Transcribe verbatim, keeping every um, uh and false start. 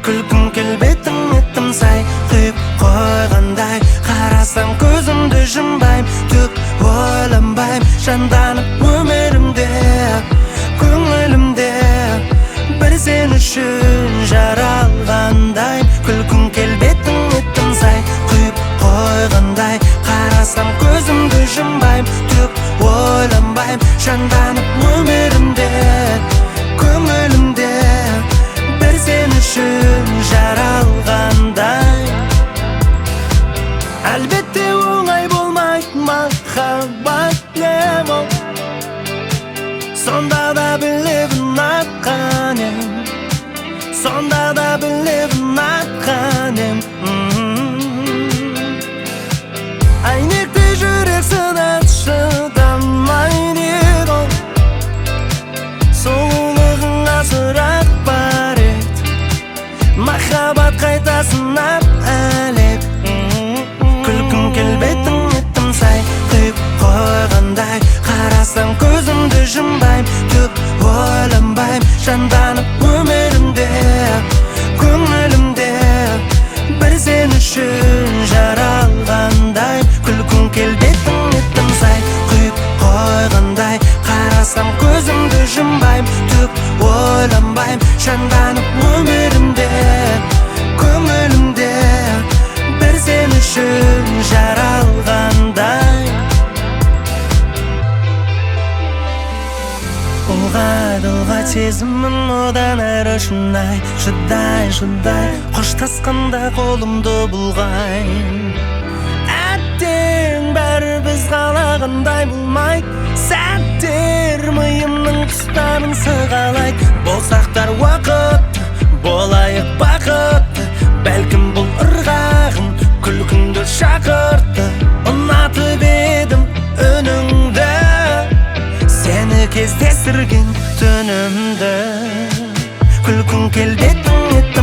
күлкің келбетің еттім сай құйып қойғандай қарасам көзімді жұмбайм түк ойланбайм жанданып өмірімде көңілімде бір сен үшін жаралғандай күлкің келбетің еттім сай құйып қойғандай қарасам көзімді жұмбайм түк ойланбайм жанданып өмірімде көңілімде бір сен үшін жаралғандай әлбетте оңай болмайды махаббат лемон сонда да білемін атқан ем сонда да білемін атқан ем әйнекті жүрек сынады шыдамайды ғой сұлулығың асырақ бар еді махаббат қайта сынап әлек күлкің келбетің еттім сай құйып қойғандай қарасам көзімді жұмбайм түк ойланбайм жанданып өмірімде көңілімде бір сен үшін жаралғандай күлкің келбетің еттім сай құйып қойғандай қарасам көзімді жұмбайм түк ойланбайм жанданып өмірімде көңілімде бір сен үшін жаралғандай ұлғайды ұлғайды сезімім одан әрі шынай шыдай шыдай қоштасқанда қолымды бұлғайын әттең бәрі біз қалағандай болмайды сәттер миымның тұстарын сығалайды болсақтар уақыт болайық бақытты бәлкім бұл ырғағым күлкіңді шақыртты ұнатып едім үніңді сені кездестірген түнімді күлкің келбетің еттім